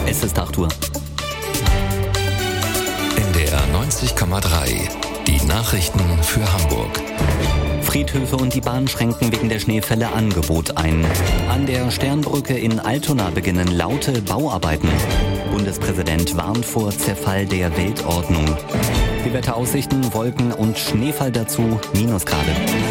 Es ist 8 Uhr. NDR 90,3. Die Nachrichten für Hamburg. Friedhöfe und die Bahn schränken wegen der Schneefälle Angebot ein. An der Sternbrücke in Altona beginnen laute Bauarbeiten. Bundespräsident warnt vor Zerfall der Weltordnung. Die Wetteraussichten, Wolken und Schneefall dazu, Minusgrade.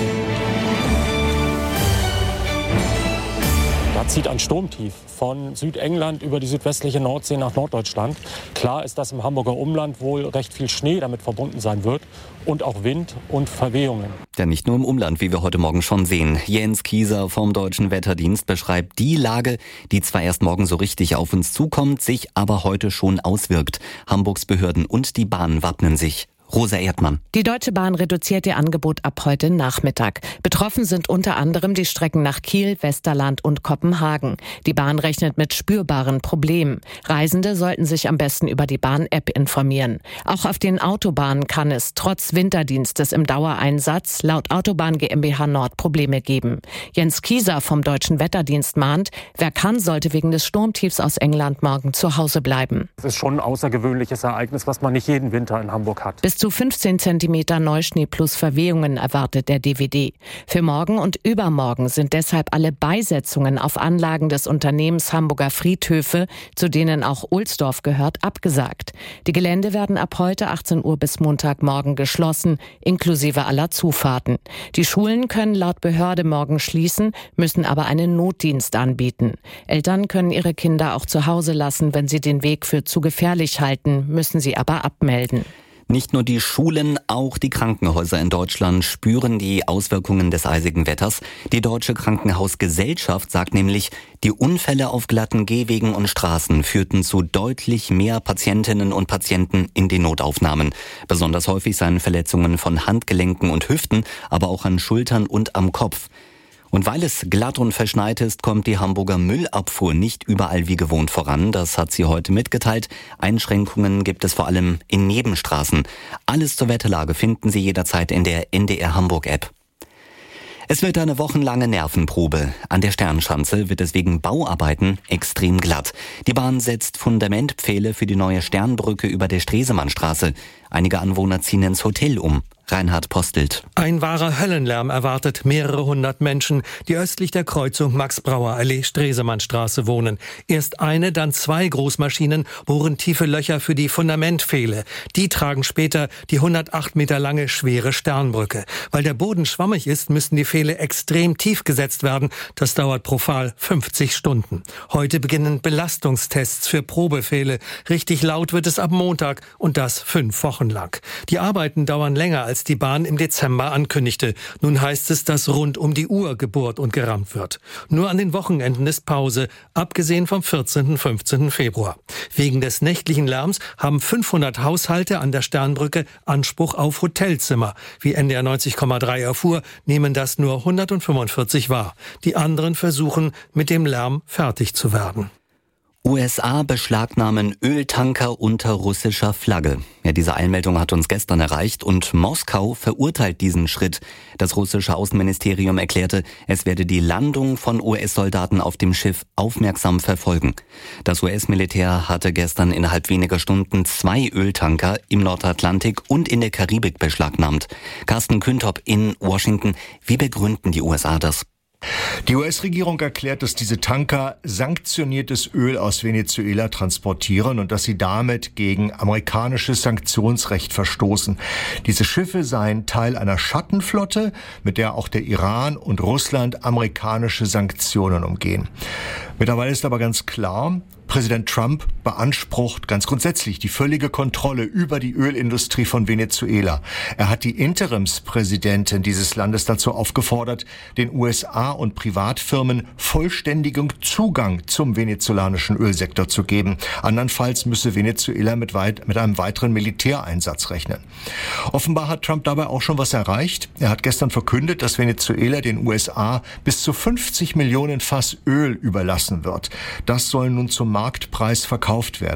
Da zieht ein Sturmtief von Südengland über die südwestliche Nordsee nach Norddeutschland. Klar ist, dass im Hamburger Umland wohl recht viel Schnee damit verbunden sein wird und auch Wind und Verwehungen. Ja, nicht nur im Umland, wie wir heute Morgen schon sehen. Jens Kieser vom Deutschen Wetterdienst beschreibt die Lage, die zwar erst morgen so richtig auf uns zukommt, sich aber heute schon auswirkt. Hamburgs Behörden und die Bahn wappnen sich. Rosa Erdmann. Die Deutsche Bahn reduziert ihr Angebot ab heute Nachmittag. Betroffen sind unter anderem die Strecken nach Kiel, Westerland und Kopenhagen. Die Bahn rechnet mit spürbaren Problemen. Reisende sollten sich am besten über die Bahn-App informieren. Auch auf den Autobahnen kann es trotz Winterdienstes im Dauereinsatz laut Autobahn GmbH Nord Probleme geben. Jens Kieser vom Deutschen Wetterdienst mahnt, wer kann, sollte wegen des Sturmtiefs aus England morgen zu Hause bleiben. Es ist schon ein außergewöhnliches Ereignis, was man nicht jeden Winter in Hamburg hat. Bis zu 15 Zentimeter Neuschnee plus Verwehungen erwartet der DWD. Für morgen und übermorgen sind deshalb alle Beisetzungen auf Anlagen des Unternehmens Hamburger Friedhöfe, zu denen auch Ohlsdorf gehört, abgesagt. Die Gelände werden ab heute 18 Uhr bis Montagmorgen geschlossen, inklusive aller Zufahrten. Die Schulen können laut Behörde morgen schließen, müssen aber einen Notdienst anbieten. Eltern können ihre Kinder auch zu Hause lassen, wenn sie den Weg für zu gefährlich halten, müssen sie aber abmelden. Nicht nur die Schulen, auch die Krankenhäuser in Deutschland spüren die Auswirkungen des eisigen Wetters. Die Deutsche Krankenhausgesellschaft sagt nämlich, die Unfälle auf glatten Gehwegen und Straßen führten zu deutlich mehr Patientinnen und Patienten in die Notaufnahmen. Besonders häufig seien Verletzungen von Handgelenken und Hüften, aber auch an Schultern und am Kopf. Und weil es glatt und verschneit ist, kommt die Hamburger Müllabfuhr nicht überall wie gewohnt voran. Das hat sie heute mitgeteilt. Einschränkungen gibt es vor allem in Nebenstraßen. Alles zur Wetterlage finden Sie jederzeit in der NDR Hamburg App. Es wird eine wochenlange Nervenprobe. An der Sternschanze wird es wegen Bauarbeiten extrem glatt. Die Bahn setzt Fundamentpfähle für die neue Sternbrücke über der Stresemannstraße. Einige Anwohner ziehen ins Hotel um. Reinhard Postelt. Ein wahrer Höllenlärm erwartet mehrere hundert Menschen, die östlich der Kreuzung Max-Brauer-Allee Stresemannstraße wohnen. Erst eine, dann zwei Großmaschinen bohren tiefe Löcher für die Fundamentpfähle. Die tragen später die 108 Meter lange schwere Sternbrücke. Weil der Boden schwammig ist, müssen die Pfähle extrem tief gesetzt werden. Das dauert pro Pfahl 50 Stunden. Heute beginnen Belastungstests für Probepfähle. Richtig laut wird es ab Montag und das 5 Wochen lang. Die Arbeiten dauern länger als die Bahn im Dezember ankündigte. Nun heißt es, dass rund um die Uhr gebohrt und gerammt wird. Nur an den Wochenenden ist Pause, abgesehen vom 14. und 15. Februar. Wegen des nächtlichen Lärms haben 500 Haushalte an der Sternbrücke Anspruch auf Hotelzimmer. Wie NDR 90,3 erfuhr, nehmen das nur 145 wahr. Die anderen versuchen, mit dem Lärm fertig zu werden. USA beschlagnahmen Öltanker unter russischer Flagge. Ja, diese Einmeldung hat uns gestern erreicht und Moskau verurteilt diesen Schritt. Das russische Außenministerium erklärte, es werde die Landung von US-Soldaten auf dem Schiff aufmerksam verfolgen. Das US-Militär hatte gestern innerhalb weniger Stunden 2 Öltanker im Nordatlantik und in der Karibik beschlagnahmt. Carsten Küntop in Washington. Wie begründen die USA das? Die US-Regierung erklärt, dass diese Tanker sanktioniertes Öl aus Venezuela transportieren und dass sie damit gegen amerikanisches Sanktionsrecht verstoßen. Diese Schiffe seien Teil einer Schattenflotte, mit der auch der Iran und Russland amerikanische Sanktionen umgehen. Mittlerweile ist aber ganz klar, Präsident Trump beansprucht ganz grundsätzlich die völlige Kontrolle über die Ölindustrie von Venezuela. Er hat die Interimspräsidentin dieses Landes dazu aufgefordert, den USA und Privatfirmen vollständigen Zugang zum venezolanischen Ölsektor zu geben. Andernfalls müsse Venezuela mit einem weiteren Militäreinsatz rechnen. Offenbar hat Trump dabei auch schon was erreicht. Er hat gestern verkündet, dass Venezuela den USA bis zu 50 Millionen Fass Öl überlassen wird. Das soll nun zum Marktpreis verkauft werden.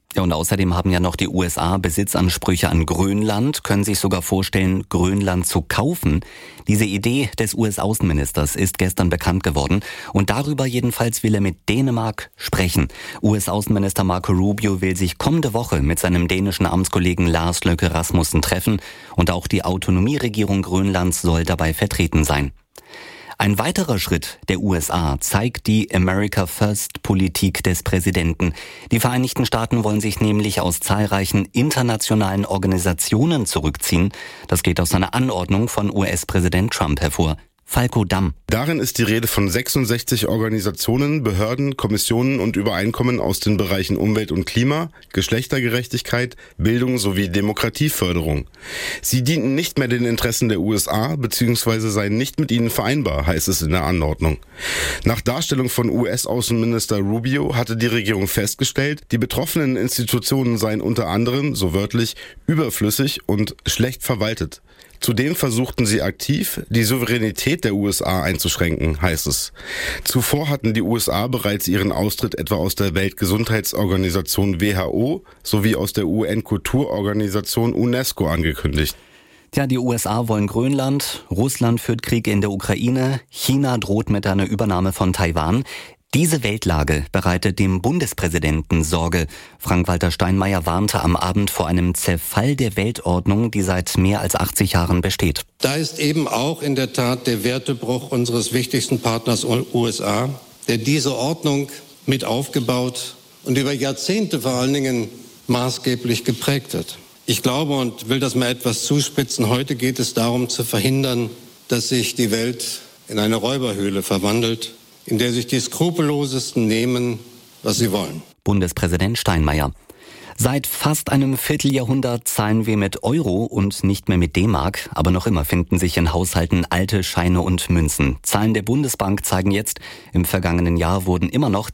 Ja, und außerdem haben ja noch die USA Besitzansprüche an Grönland, können sich sogar vorstellen, Grönland zu kaufen. Diese Idee des US-Außenministers ist gestern bekannt geworden und darüber jedenfalls will er mit Dänemark sprechen. US-Außenminister Marco Rubio will sich kommende Woche mit seinem dänischen Amtskollegen Lars Løkke Rasmussen treffen und auch die Autonomieregierung Grönlands soll dabei vertreten sein. Ein weiterer Schritt der USA zeigt die America First-Politik des Präsidenten. Die Vereinigten Staaten wollen sich nämlich aus zahlreichen internationalen Organisationen zurückziehen. Das geht aus einer Anordnung von US-Präsident Trump hervor. Falko Damm. Darin ist die Rede von 66 Organisationen, Behörden, Kommissionen und Übereinkommen aus den Bereichen Umwelt und Klima, Geschlechtergerechtigkeit, Bildung sowie Demokratieförderung. Sie dienten nicht mehr den Interessen der USA bzw. seien nicht mit ihnen vereinbar, heißt es in der Anordnung. Nach Darstellung von US-Außenminister Rubio hatte die Regierung festgestellt, die betroffenen Institutionen seien unter anderem, so wörtlich, überflüssig und schlecht verwaltet. Zudem versuchten sie aktiv, die Souveränität der USA einzuschränken, heißt es. Zuvor hatten die USA bereits ihren Austritt etwa aus der Weltgesundheitsorganisation WHO sowie aus der UN-Kulturorganisation UNESCO angekündigt. Tja, die USA wollen Grönland, Russland führt Krieg in der Ukraine, China droht mit einer Übernahme von Taiwan. Diese Weltlage bereitet dem Bundespräsidenten Sorge. Frank-Walter Steinmeier warnte am Abend vor einem Zerfall der Weltordnung, die seit mehr als 80 Jahren besteht. Da ist eben auch in der Tat der Wertebruch unseres wichtigsten Partners USA, der diese Ordnung mit aufgebaut und über Jahrzehnte vor allen Dingen maßgeblich geprägt hat. Ich glaube und will das mal etwas zuspitzen, heute geht es darum zu verhindern, dass sich die Welt in eine Räuberhöhle verwandelt, in der sich die Skrupellosesten nehmen, was sie wollen. Bundespräsident Steinmeier. Seit fast einem Vierteljahrhundert zahlen wir mit Euro und nicht mehr mit D-Mark, aber noch immer finden sich in Haushalten alte Scheine und Münzen. Zahlen der Bundesbank zeigen jetzt, im vergangenen Jahr wurden immer noch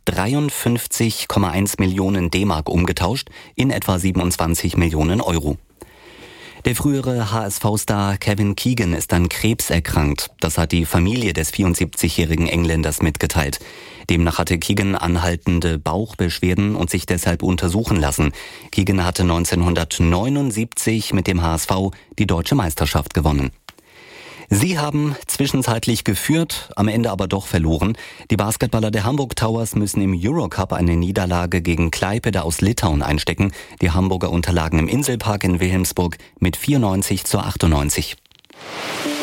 53,1 Millionen D-Mark umgetauscht in etwa 27 Millionen Euro. Der frühere HSV-Star Kevin Keegan ist an Krebs erkrankt. Das hat die Familie des 74-jährigen Engländers mitgeteilt. Demnach hatte Keegan anhaltende Bauchbeschwerden und sich deshalb untersuchen lassen. Keegan hatte 1979 mit dem HSV die deutsche Meisterschaft gewonnen. Sie haben zwischenzeitlich geführt, am Ende aber doch verloren. Die Basketballer der Hamburg Towers müssen im Eurocup eine Niederlage gegen Klaipėda aus Litauen einstecken. Die Hamburger unterlagen im Inselpark in Wilhelmsburg mit 94:98.